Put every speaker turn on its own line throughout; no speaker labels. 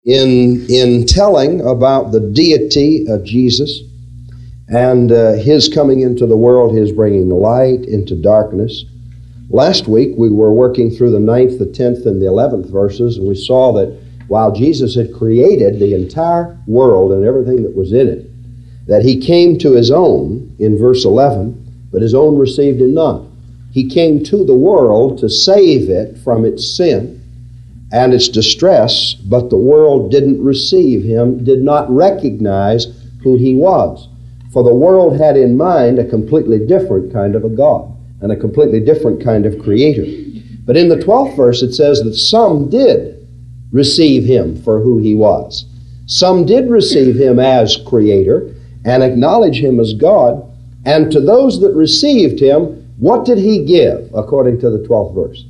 in telling about the deity of Jesus and His coming into the world, His bringing light into darkness. Last week we were working through the 9th, the 10th, and the 11th verses, and we saw that while Jesus had created the entire world and everything that was in it, that He came to His own in verse 11, but His own received Him not. He came to the world to save it from its sin and its distress, but the world didn't receive Him, did not recognize who He was. For the world had in mind a completely different kind of a God and a completely different kind of creator. But in the 12th verse it says that some did receive Him for who He was. Some did receive Him as creator and acknowledge Him as God. And to those that received Him, what did He give, according to the 12th verse?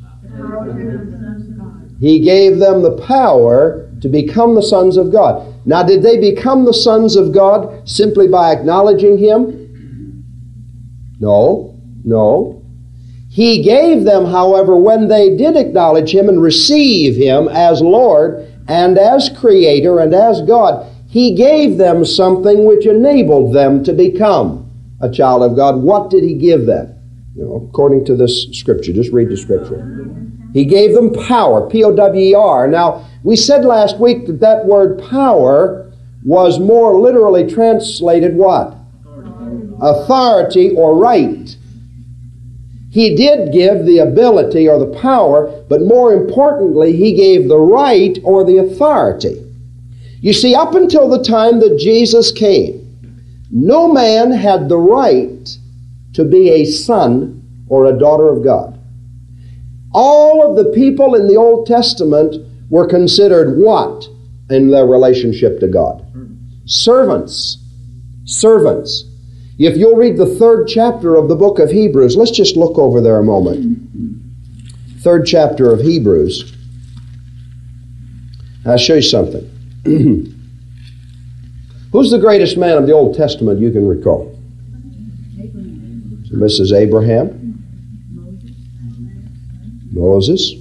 He gave them the power to become the sons of God. Now, did they become the sons of God simply by acknowledging Him? No. He gave them, however, when they did acknowledge Him and receive Him as Lord and as Creator and as God, He gave them something which enabled them to become a child of God. What did He give them? According to this Scripture, just read the Scripture. He gave them power, P-O-W-E-R. Now, we said last week that that word power was more literally translated what? Authority or right. He did give the ability or the power, but more importantly, He gave the right or the authority. You see, up until the time that Jesus came, no man had the right to be a son or a daughter of God. All of the people in the Old Testament were considered what in their relationship to God? Servants. Servants. If you'll read the 3rd chapter of the book of Hebrews, let's just look over there a moment. 3rd chapter of Hebrews. I'll show you something. Who's the greatest man of the Old Testament you can recall? Mrs. Abraham. Moses.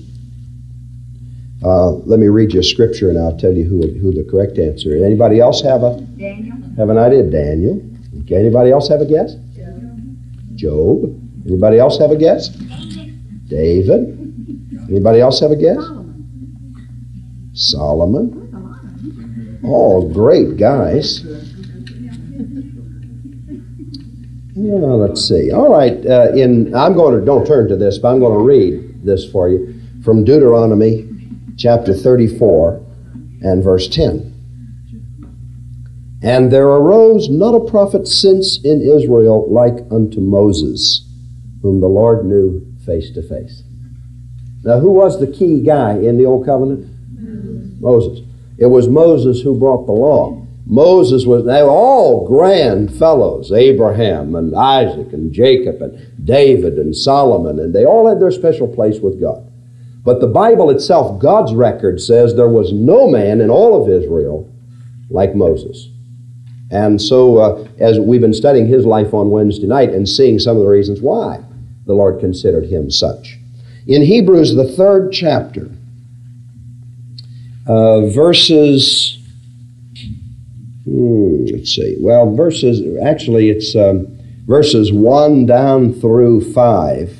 Let me read you a scripture and I'll tell you who the correct answer is. Anybody else have an idea? Daniel. Okay. Anybody else have a guess? Job. Anybody else have a guess? David. Anybody else have a guess? Solomon. All great guys. Let's see. All right. Don't turn to this, but I'm going to read this for you from Deuteronomy chapter 34 and verse 10. And there arose not a prophet since in Israel like unto Moses, whom the Lord knew face to face. Now, who was the key guy in the Old Covenant? Moses. It was Moses who brought the law. They were all grand fellows, Abraham and Isaac and Jacob and David and Solomon, and they all had their special place with God. But the Bible itself, God's record, says there was no man in all of Israel like Moses. And so, as we've been studying his life on Wednesday night and seeing some of the reasons why the Lord considered him such. In Hebrews, the 3rd chapter, verses... verses 1 down through 5.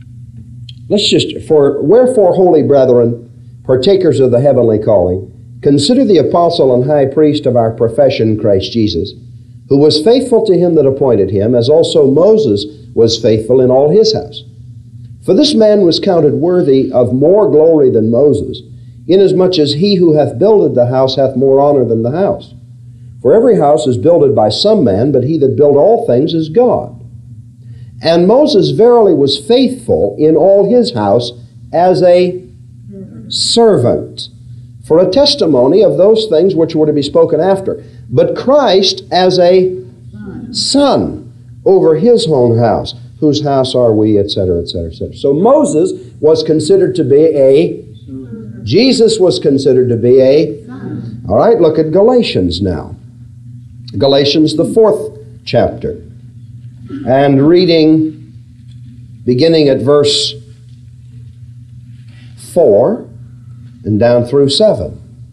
Wherefore, holy brethren, partakers of the heavenly calling, consider the apostle and high priest of our profession, Christ Jesus, who was faithful to him that appointed him, as also Moses was faithful in all his house. For this man was counted worthy of more glory than Moses, inasmuch as he who hath builded the house hath more honor than the house. For every house is builded by some man, but he that built all things is God. And Moses verily was faithful in all his house as a servant, for a testimony of those things which were to be spoken after. But Christ as a son over his own house, whose house are we, etc., etc., etc. So Moses was considered to be Jesus was considered to be all right, look at Galatians now. Galatians, the 4th chapter. And reading, beginning at verse 4 and down through 7.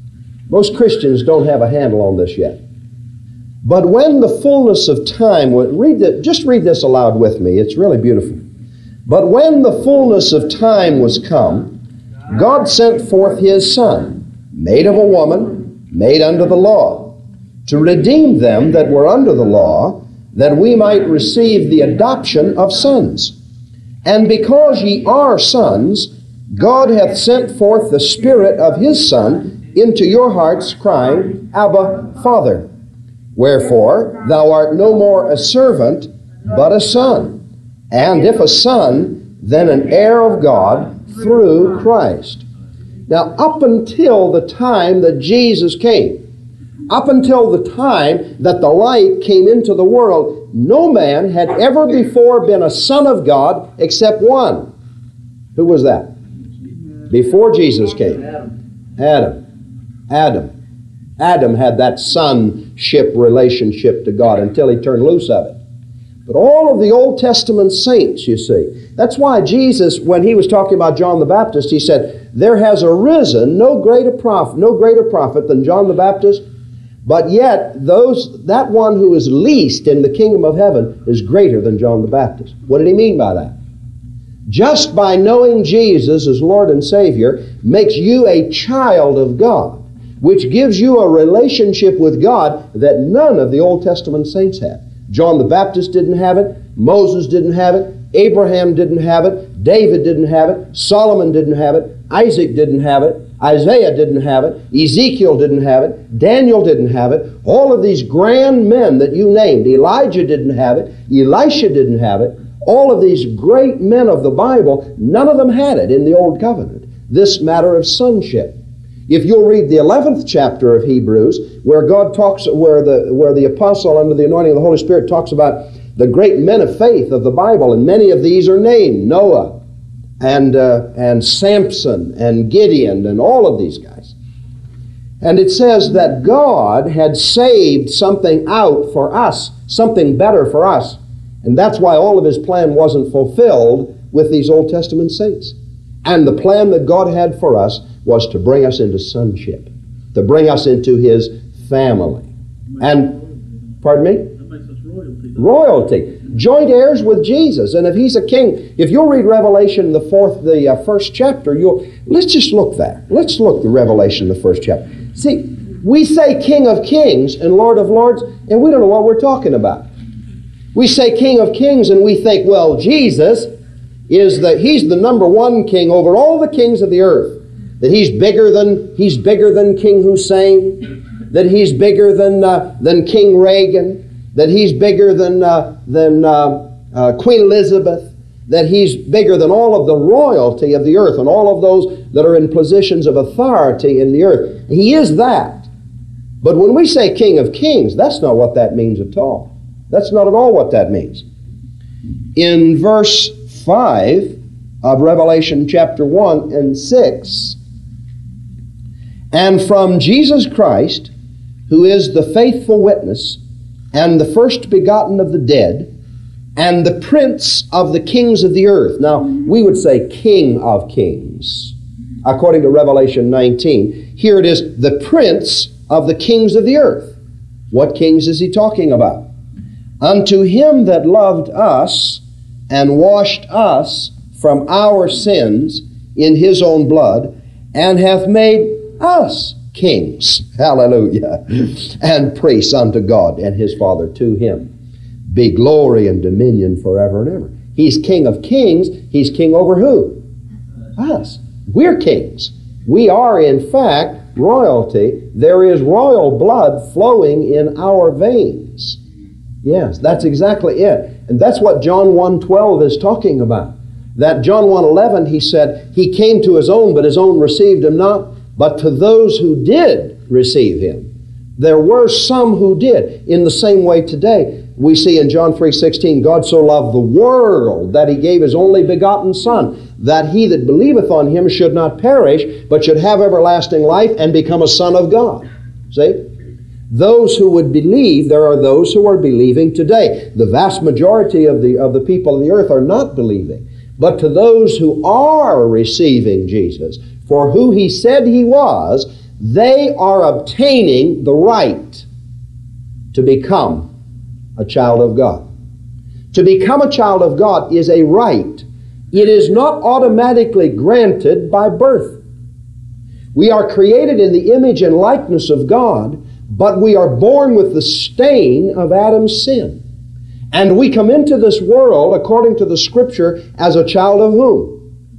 Most Christians don't have a handle on this yet. But when the fullness of time, just read this aloud with me. It's really beautiful. But when the fullness of time was come, God sent forth His Son, made of a woman, made under the law, to redeem them that were under the law, that we might receive the adoption of sons. And because ye are sons, God hath sent forth the Spirit of His Son into your hearts, crying, Abba, Father. Wherefore thou art no more a servant, but a son. And if a son, then an heir of God through Christ. Now, up until the time that Jesus came, up until the time that the light came into the world, no man had ever before been a son of God except one. Who was that? Before Jesus came. Adam had that sonship relationship to God until he turned loose of it. But all of the Old Testament saints, you see, that's why Jesus, when He was talking about John the Baptist, He said, there has arisen no greater prophet than John the Baptist, but yet that one who is least in the kingdom of heaven is greater than John the Baptist. What did He mean by that? Just by knowing Jesus as Lord and Savior makes you a child of God, which gives you a relationship with God that none of the Old Testament saints have. John the Baptist didn't have it. Moses didn't have it. Abraham didn't have it. David didn't have it. Solomon didn't have it. Isaac didn't have it. Isaiah didn't have it. Ezekiel didn't have it. Daniel didn't have it. All of these grand men that you named, Elijah didn't have it. Elisha didn't have it. All of these great men of the Bible, none of them had it in the Old Covenant. This matter of sonship. If you'll read the 11th chapter of Hebrews, where God talks, where the apostle under the anointing of the Holy Spirit talks about the great men of faith of the Bible, and many of these are named, Noah and Samson and Gideon and all of these guys. And it says that God had saved something out for us, something better for us. And that's why all of His plan wasn't fulfilled with these Old Testament saints. And the plan that God had for us was to bring us into sonship, to bring us into His family. And, pardon me?
That makes us royalty.
Royalty. Joint heirs with Jesus. And if He's a king, if you'll read Revelation, the first chapter, let's just look there. Let's look at Revelation, the first chapter. See, we say King of Kings and Lord of Lords, and we don't know what we're talking about. We say King of Kings, and we think, well, Jesus He's the number one king over all the kings of the earth. That He's bigger than King Hussein, that He's bigger than King Reagan, that He's bigger than Queen Elizabeth, that He's bigger than all of the royalty of the earth and all of those that are in positions of authority in the earth. He is that. But when we say King of Kings, that's not what that means at all. That's not at all what that means. In verse 5 of Revelation chapter 1 and 6, and from Jesus Christ, who is the faithful witness, and the first begotten of the dead, and the prince of the kings of the earth. Now, we would say King of Kings, according to Revelation 19. Here it is, the prince of the kings of the earth. What kings is he talking about? Unto Him that loved us and washed us from our sins in His own blood, and hath made us kings, hallelujah, and priests unto God and His Father. To Him be glory and dominion forever and ever. He's King of Kings. He's king over who? Us. We're kings. We are, in fact, royalty. There is royal blood flowing in our veins. Yes, that's exactly it. And that's what John 1:12 is talking about. That John 1:11, he said, He came to His own, but His own received Him not. But to those who did receive Him, there were some who did. In the same way today, we see in John 3:16, God so loved the world that He gave His only begotten Son, that he that believeth on Him should not perish, but should have everlasting life and become a son of God. See? Those who would believe, there are those who are believing today. The vast majority of the people of the earth are not believing. But to those who are receiving Jesus, for who He said He was, they are obtaining the right to become a child of God. To become a child of God is a right. It is not automatically granted by birth. We are created in the image and likeness of God, but we are born with the stain of Adam's sin. And we come into this world, according to the Scripture, as a child of whom?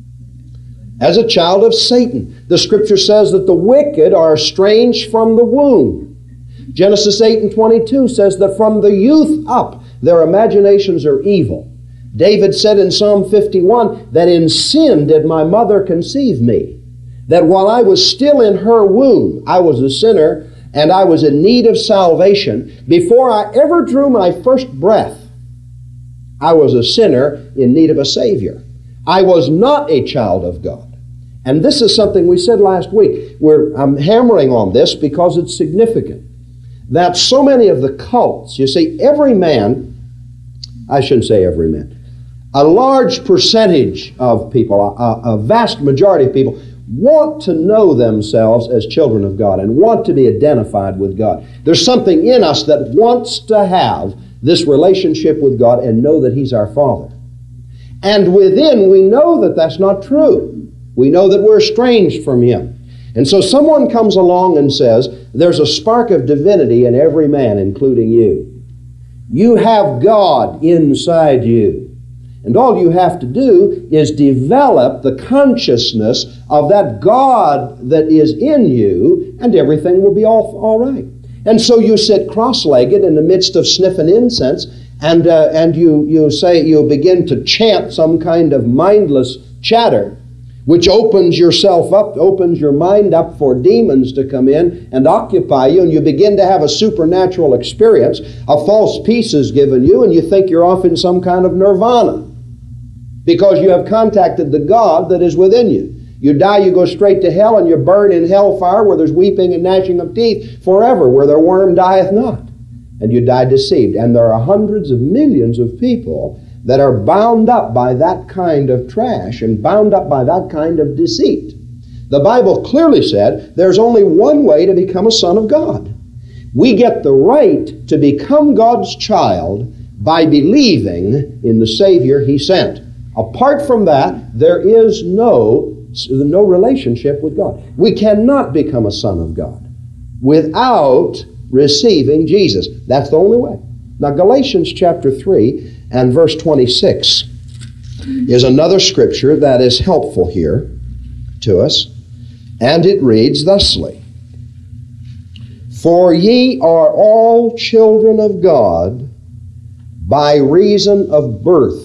As a child of Satan. The Scripture says that the wicked are estranged from the womb. Genesis 8:22 says that from the youth up, their imaginations are evil. David said in Psalm 51 that in sin did my mother conceive me. That while I was still in her womb, I was a sinner and I was in need of salvation. Before I ever drew my first breath, I was a sinner in need of a Savior. I was not a child of God. And this is something we said last week. I'm hammering on this because it's significant. That so many of the cults, you see, every man, I shouldn't say every man, a large percentage of people, a vast majority of people, want to know themselves as children of God and want to be identified with God. There's something in us that wants to have this relationship with God and know that He's our Father. And within, we know that that's not true. We know that we're estranged from Him. And so someone comes along and says, there's a spark of divinity in every man, including you. You have God inside you. And all you have to do is develop the consciousness of that God that is in you, and everything will be all right. And so you sit cross-legged in the midst of sniffing incense, and you begin to chant some kind of mindless chatter, which opens yourself up, opens your mind up for demons to come in and occupy you, and you begin to have a supernatural experience. A false peace is given you, and you think you're off in some kind of nirvana because you have contacted the God that is within you. You die, you go straight to hell, and you burn in hellfire where there's weeping and gnashing of teeth forever, where their worm dieth not. And you die deceived. And there are hundreds of millions of people that are bound up by that kind of trash and bound up by that kind of deceit. The Bible clearly said there's only one way to become a son of God. We get the right to become God's child by believing in the Savior He sent. Apart from that, there is no relationship with God. We cannot become a son of God without receiving Jesus. That's the only way. Now, Galatians chapter 3 and verse 26 is another scripture that is helpful here to us, and it reads thusly: For ye are all children of God by reason of birth.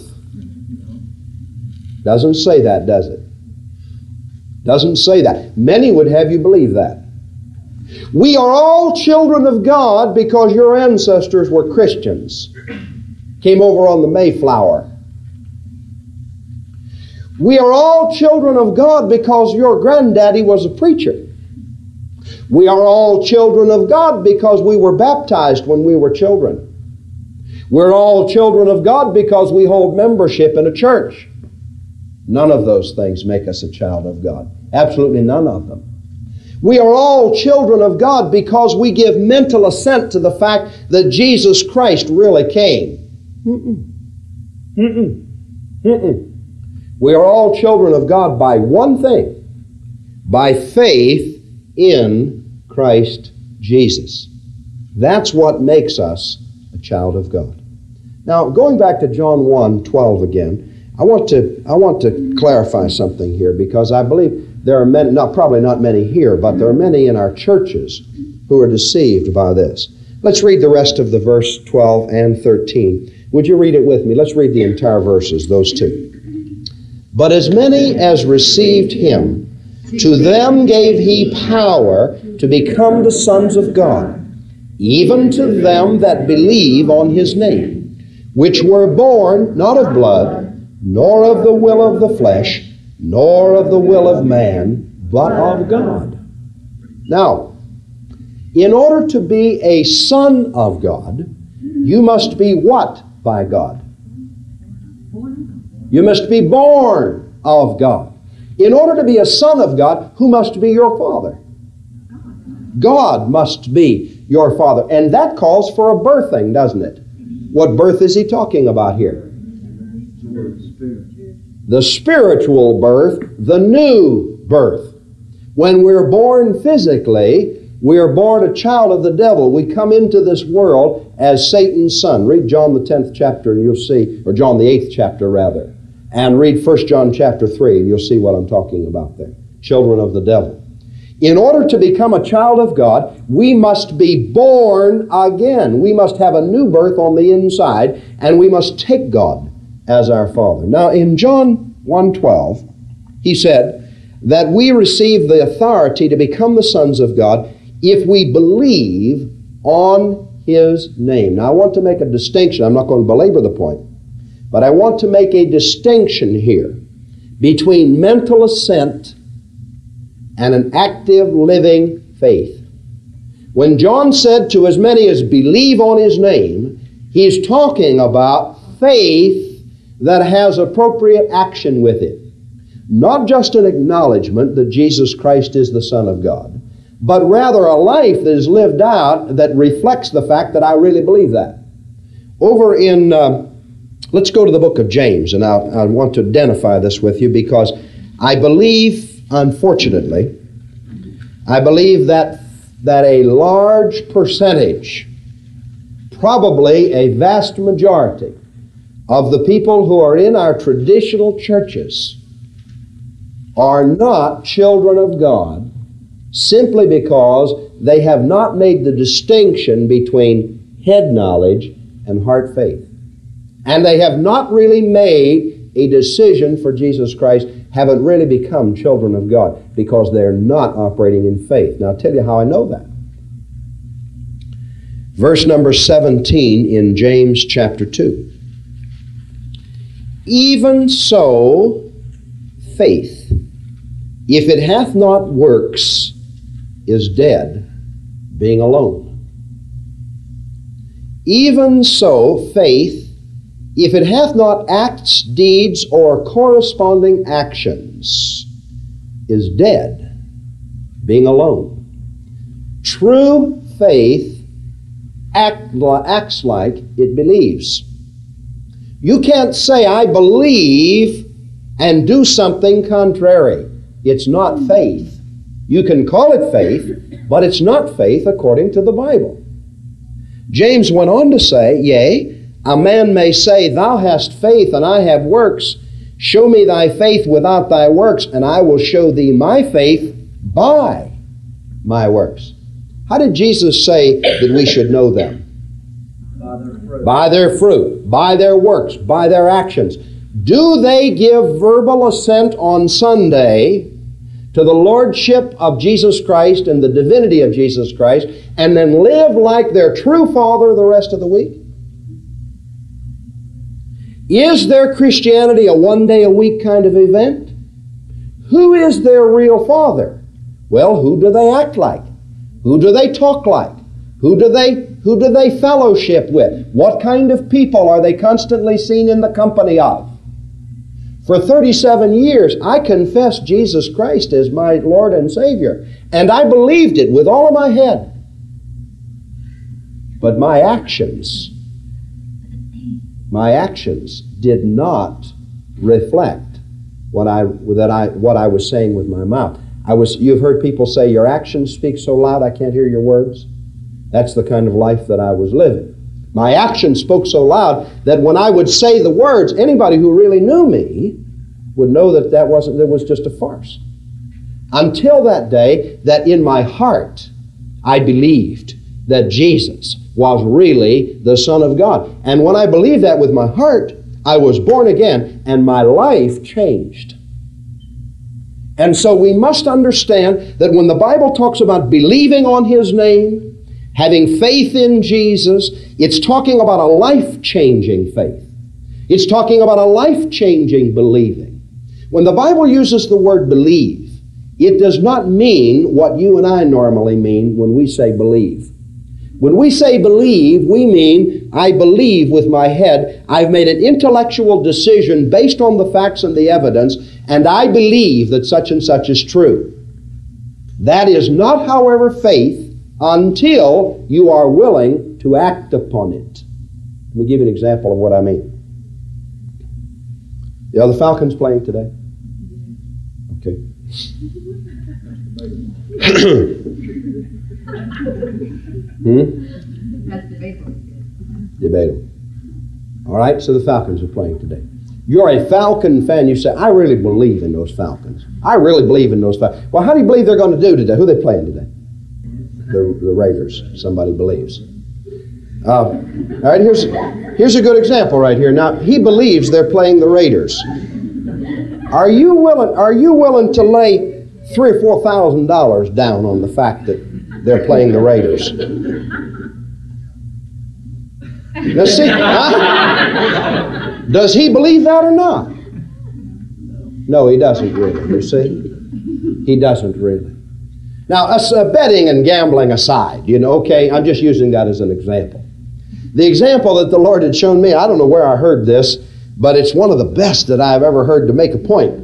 Doesn't say that, does it? Doesn't say that. Many would have you believe that. We are all children of God because your ancestors were Christians. Came over on the Mayflower. We are all children of God because your granddaddy was a preacher. We are all children of God because we were baptized when we were children. We're all children of God because we hold membership in a church. None of those things make us a child of God. Absolutely none of them. We are all children of God because we give mental assent to the fact that Jesus Christ really came. We are all children of God by one thing: by faith in Christ Jesus. That's what makes us a child of God. Now, going back to John 1:12 again, I want to clarify something here, because I believe there are many, probably not many here, but there are many in our churches who are deceived by this. Let's read the rest of the verse 12 and 13. Would you read it with me? Let's read the entire verses, those two. But as many as received Him, to them gave He power to become the sons of God, even to them that believe on His name, which were born not of blood, nor of the will of the flesh, nor of the will of man, but of God. Now, in order to be a son of God, you must be what by God? You must be born of God. In order to be a son of God, who must be your father? God must be your Father. And that calls for a birthing, doesn't it? What birth is he talking about here? The spiritual birth, the new birth. When we're born physically, we are born a child of the devil. We come into this world as Satan's son. Read John the 10th chapter and you'll see, or John the 8th chapter rather, and read 1 John chapter 3 and you'll see what I'm talking about there. Children of the devil. In order to become a child of God, we must be born again. We must have a new birth on the inside, and we must take God as our Father. Now, in John 1:12, he said that we receive the authority to become the sons of God if we believe on His name. Now, I want to make a distinction. I'm not going to belabor the point, but I want to make a distinction here between mental assent and an active living faith. When John said to as many as believe on His name, he's talking about faith that has appropriate action with it. Not just an acknowledgement that Jesus Christ is the Son of God, but rather a life that is lived out that reflects the fact that I really believe that. Over in, let's go to the book of James, and I want to identify this with you because I believe, unfortunately, I believe that a large percentage, probably a vast majority, of the people who are in our traditional churches are not children of God simply because they have not made the distinction between head knowledge and heart faith. And they have not really made a decision for Jesus Christ, haven't really become children of God because they're not operating in faith. Now I'll tell you how I know that. Verse number 17 in James chapter 2. Even so, faith, if it hath not works, is dead, being alone. Even so, faith, if it hath not acts, deeds, or corresponding actions, is dead, being alone. True faith acts like it believes. You can't say, I believe, and do something contrary. It's not faith. You can call it faith, but it's not faith according to the Bible. James went on to say, yea, a man may say, thou hast faith and I have works. Show me thy faith without thy works, and I will show thee my faith by my works. How did Jesus say that we should know them? By their fruit, by their works, by their actions. Do they give verbal assent on Sunday to the Lordship of Jesus Christ and the divinity of Jesus Christ, and then live like their true Father the rest of the week? Is their Christianity a one-day-a-week kind of event? Who is their real Father? Well, who do they act like? Who do they talk like? Who do they fellowship with? What kind of people are they constantly seen in the company of? For 37 years, I confessed Jesus Christ as my Lord and Savior, and I believed it with all of my head. But my actions did not reflect what I was saying with my mouth. You've heard people say, your actions speak so loud I can't hear your words. That's the kind of life that I was living. My actions spoke so loud that when I would say the words, anybody who really knew me would know that that was just a farce. Until that day, that in my heart, I believed that Jesus was really the Son of God. And when I believed that with my heart, I was born again, and my life changed. And so we must understand that when the Bible talks about believing on His name, having faith in Jesus, it's talking about a life-changing faith. It's talking about a life-changing believing. When the Bible uses the word believe, it does not mean what you and I normally mean when we say believe. When we say believe, we mean I believe with my head. I've made an intellectual decision based on the facts and the evidence, and I believe that such and such is true. That is not, however, faith until you are willing to act upon it. Let me give you an example of what I mean. Are the Falcons playing today? Okay.
That's debatable.
Debatable. All right, so the Falcons are playing today. You're a Falcon fan. You say, I really believe in those Falcons. I really believe in those Falcons. Well, how do you believe they're going to do today? Who are they playing today? The Raiders. Somebody believes. All right, here's a good example right here. Now, he believes they're playing the Raiders. Are you willing to lay $3,000 or $4,000 down on the fact that they're playing the Raiders? Now see, does he believe that or not? No, he doesn't really, you see. He doesn't really. Now, betting and gambling aside, okay, I'm just using that as an example. The example that the Lord had shown me, I don't know where I heard this, but it's one of the best that I've ever heard to make a point,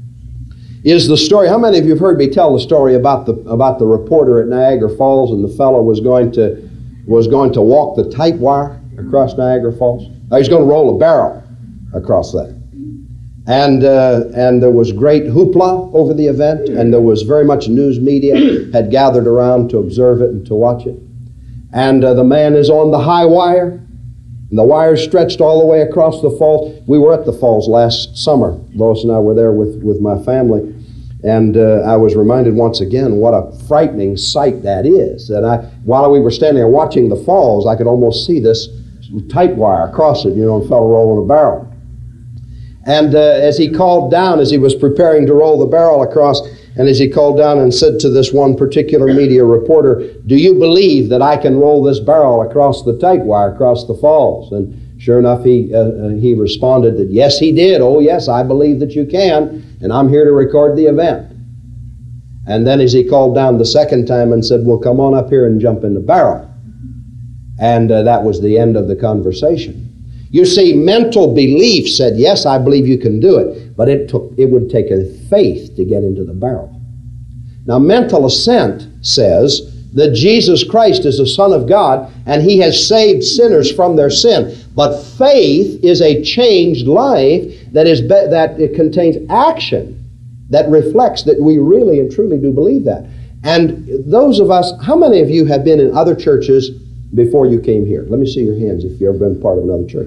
is the story. How many of you have heard me tell the story about the reporter at Niagara Falls, and the fellow was going to walk the tight wire across Niagara Falls? He's going to roll a barrel across that. And there was great hoopla over the event, and there was very much news media had gathered around to observe it and to watch it. And the man is on the high wire, and the wire stretched all the way across the falls. We were at the falls last summer. Lois and I were there with my family, and I was reminded once again what a frightening sight that is. And while we were standing there watching the falls, I could almost see this tight wire across it, and a fellow rolling a barrel. And as he called down, as he was preparing to roll the barrel across, and as he called down and said to this one particular media reporter, "Do you believe that I can roll this barrel across the tight wire, across the falls?" And sure enough, he responded that yes, he did. "Oh, yes, I believe that you can, and I'm here to record the event." And then as he called down the second time and said, "Well, come on up here and jump in the barrel." And that was the end of the conversation. You see, mental belief said, yes, I believe you can do it, but it would take a faith to get into the barrel. Now, mental assent says that Jesus Christ is the Son of God, and He has saved sinners from their sin. But faith is a changed life that it contains action that reflects that we really and truly do believe that. And those of us, how many of you have been in other churches before you came here? Let me see your hands if you've ever been part of another church.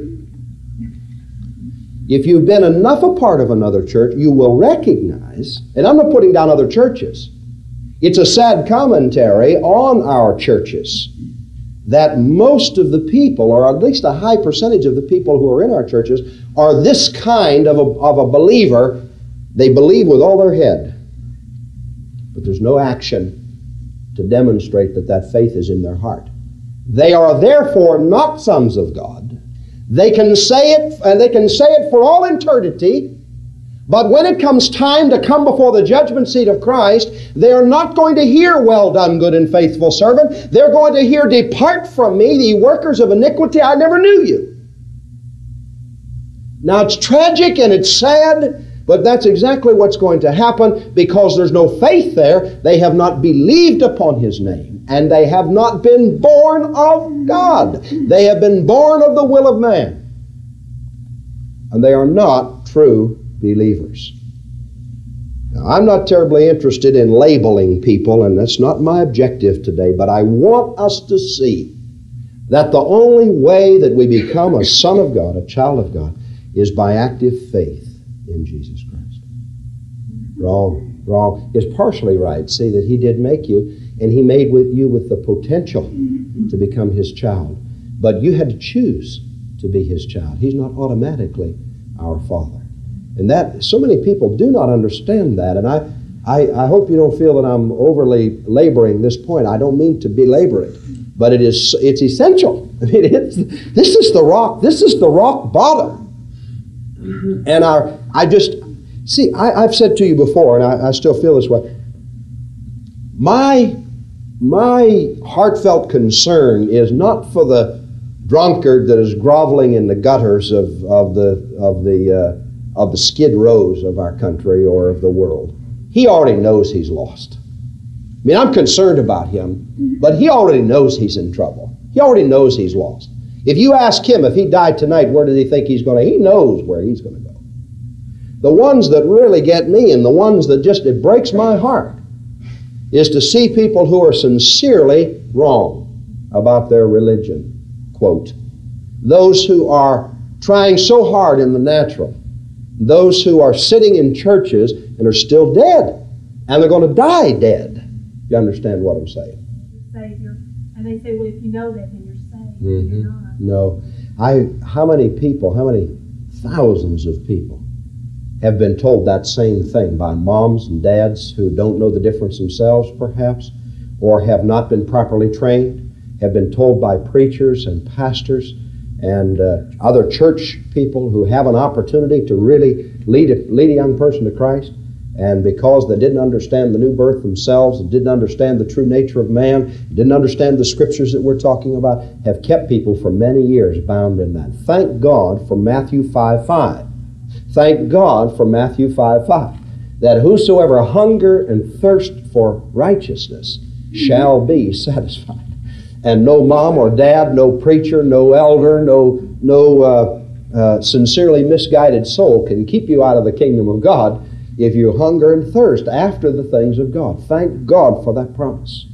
If you've been enough a part of another church, you will recognize, and I'm not putting down other churches, it's a sad commentary on our churches that most of the people, or at least a high percentage of the people who are in our churches, are this kind of a believer. They believe with all their head, but there's no action to demonstrate that faith is in their heart. They are therefore not sons of God. They can say it, and they can say it for all eternity, but when it comes time to come before the judgment seat of Christ, they are not going to hear, "Well done, good and faithful servant." They're going to hear, "Depart from me, ye workers of iniquity, I never knew you." Now, it's tragic and it's sad, but that's exactly what's going to happen because there's no faith there. They have not believed upon His name, and they have not been born of God. They have been born of the will of man, and they are not true believers. Now, I'm not terribly interested in labeling people, and that's not my objective today, but I want us to see that the only way that we become a son of God, a child of God, is by active faith in Jesus Christ. Wrong. It's partially right. See that He did make you, and He made you with the potential to become His child. But you had to choose to be His child. He's not automatically our Father. And that, so many people do not understand that. And I hope you don't feel that I'm overly laboring this point. I don't mean to belabor it, but it's essential. I mean, this is the rock bottom. And I've said to you before, and I still feel this way. My heartfelt concern is not for the drunkard that is groveling in the gutters of the skid rows of our country or of the world. He already knows he's lost. mean, I'm concerned about him, but he already knows he's in trouble. He already knows he's lost. If you ask him if he died tonight, where does he think he's going to? He knows where he's going to go. The ones that really get me and the ones that just, it breaks my heart, is to see people who are sincerely wrong about their religion, quote. Those who are trying so hard in the natural. Those who are sitting in churches and are still dead. And they're going to die dead. You understand what I'm saying?
Savior. And they say, well, if you know that, then you're saved.
Mm-hmm.
You're not.
No. How many thousands of people have been told that same thing by moms and dads who don't know the difference themselves, perhaps, or have not been properly trained, have been told by preachers and pastors and other church people who have an opportunity to really lead a young person to Christ, and because they didn't understand the new birth themselves and didn't understand the true nature of man, didn't understand the scriptures that we're talking about, have kept people for many years bound in that. Thank God for Matthew 5:5. Thank God for Matthew 5:5, that whosoever hunger and thirst for righteousness shall be satisfied. And no mom or dad, no preacher, no elder, no sincerely misguided soul can keep you out of the kingdom of God if you hunger and thirst after the things of God. Thank God for that promise.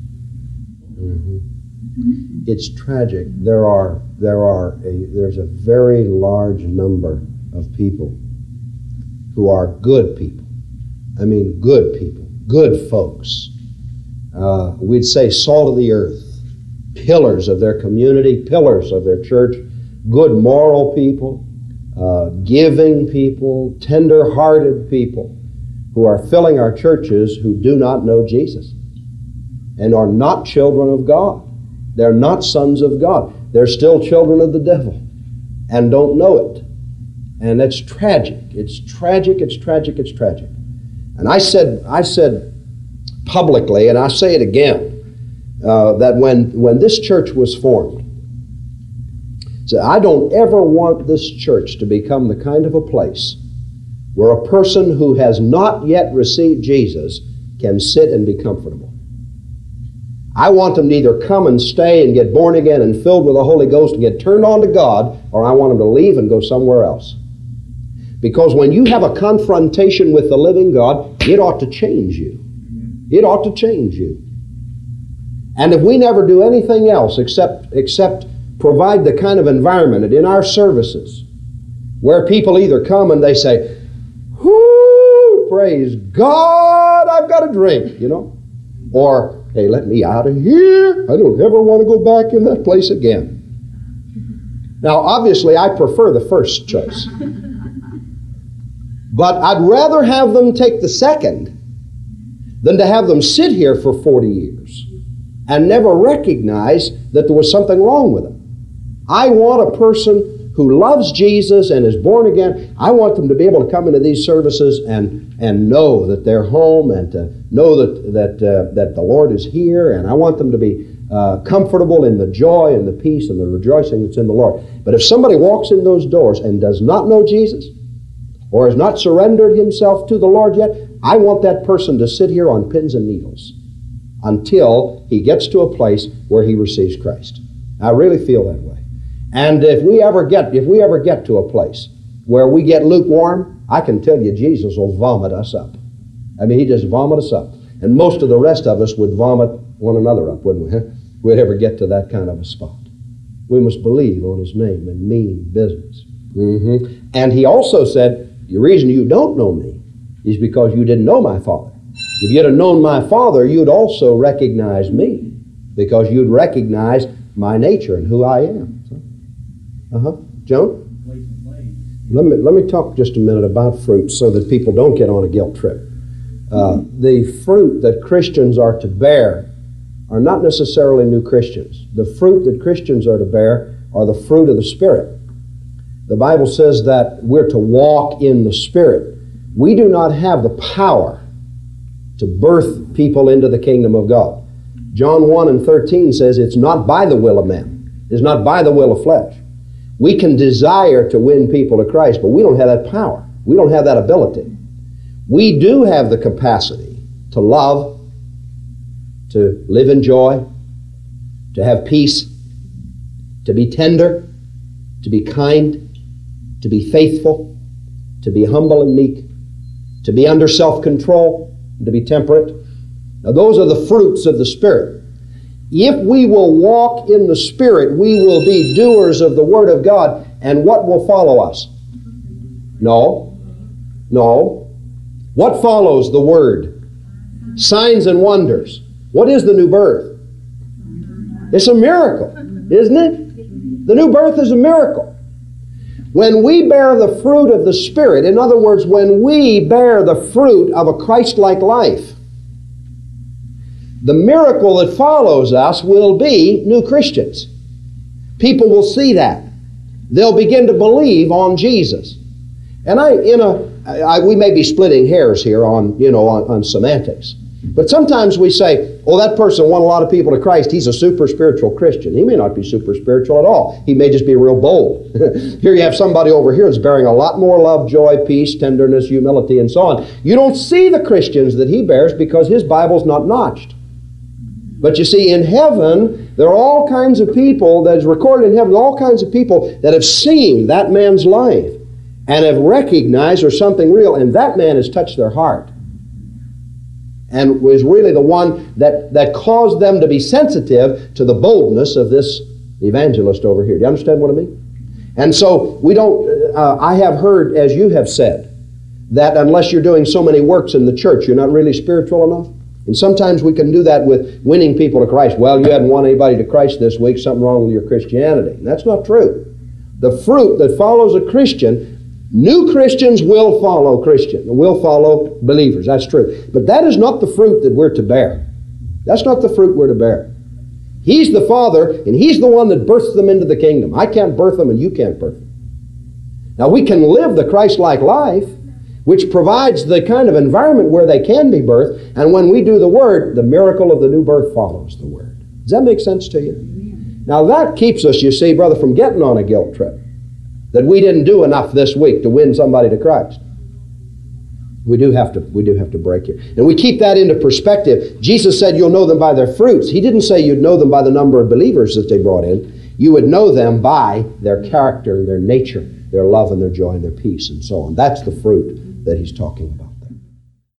Mm-hmm. It's tragic. There's a very large number of people who are good people. I mean, good people, good folks. We'd say salt of the earth, pillars of their community, pillars of their church, good moral people, giving people, tender-hearted people who are filling our churches who do not know Jesus and are not children of God. They're not sons of God. They're still children of the devil and don't know it. And it's tragic. It's tragic, it's tragic, it's tragic. And I said publicly, and I say it again, that when this church was formed, so I don't ever want this church to become the kind of a place where a person who has not yet received Jesus can sit and be comfortable. I want them to either come and stay and get born again and filled with the Holy Ghost and get turned on to God, or I want them to leave and go somewhere else. Because when you have a confrontation with the living God, it ought to change you. It ought to change you. And if we never do anything else except provide the kind of environment in our services where people either come and they say, "Whoo, praise God, I've got a drink," or, "Hey, let me out of here. I don't ever want to go back in that place again." Now, obviously, I prefer the first choice. But I'd rather have them take the second than to have them sit here for 40 years and never recognize that there was something wrong with them. I want a person who loves Jesus and is born again. I want them to be able to come into these services and know that they're home and to know that the Lord is here. And I want them to be comfortable in the joy and the peace and the rejoicing that's in the Lord. But if somebody walks in those doors and does not know Jesus or has not surrendered himself to the Lord yet, I want that person to sit here on pins and needles until he gets to a place where he receives Christ. I really feel that way. And if we ever get to a place where we get lukewarm, I can tell you Jesus will vomit us up. I mean, he just vomit us up. And most of the rest of us would vomit one another up, wouldn't we? Huh? We'd ever get to that kind of a spot. We must believe on his name and mean business. Mm-hmm. And he also said, the reason you don't know me is because you didn't know my Father. If you'd have known my Father, you'd also recognize me, because you'd recognize my nature and who I am. Joan? Let me talk just a minute about fruit so that people don't get on a guilt trip. The fruit that Christians are to bear are not necessarily new Christians. The fruit that Christians are to bear are the fruit of the Spirit. The Bible says that we're to walk in the Spirit. We do not have the power to birth people into the kingdom of God. John 1:13 says it's not by the will of man. It's not by the will of flesh. We can desire to win people to Christ, but we don't have that power. We don't have that ability. We do have the capacity to love to live in joy, to have peace, to be tender, to be kind, to be faithful, to be humble and meek, to be under self-control, and to be temperate. Now those are the fruits of the Spirit. If we will walk in the Spirit, we will be doers of the Word of God, and what will follow us? No. What follows the Word? Signs and wonders. What is the new birth? It's a miracle, isn't it? The new birth is a miracle. When we bear the fruit of the Spirit, in other words, when we bear the fruit of a Christ-like life, the miracle that follows us will be new Christians. People will see that. They'll begin to believe on Jesus. And we may be splitting hairs here on semantics. But sometimes we say, oh, that person won a lot of people to Christ. He's a super spiritual Christian. He may not be super spiritual at all. He may just be real bold. Here you have somebody over here that's bearing a lot more love, joy, peace, tenderness, humility, and so on. You don't see the Christians that he bears because his Bible's not notched. But you see, in heaven, there are all kinds of people that is recorded in heaven, all kinds of people that have seen that man's life and have recognized there's something real, and that man has touched their heart and was really the one that caused them to be sensitive to the boldness of this evangelist over here. Do you understand what I mean? And so we don't, I have heard, as you have said, that unless you're doing so many works in the church, you're not really spiritual enough. And sometimes we can do that with winning people to Christ. Well, you hadn't won anybody to Christ this week, something wrong with your Christianity. And that's not true. The fruit that follows a Christian, new Christians will follow believers. That's true. But that is not the fruit that we're to bear. That's not the fruit we're to bear. He's the Father, and He's the one that births them into the kingdom. I can't birth them, and you can't birth them. Now, we can live the Christ-like life, which provides the kind of environment where they can be birthed, and when we do the Word, the miracle of the new birth follows the Word. Does that make sense to you? Now, that keeps us, you see, brother, from getting on a guilt trip, that we didn't do enough this week to win somebody to Christ. We do have to break it. And we keep that into perspective. Jesus said you'll know them by their fruits. He didn't say you'd know them by the number of believers that they brought in. You would know them by their character, their nature, their love and their joy and their peace and so on. That's the fruit that he's talking about.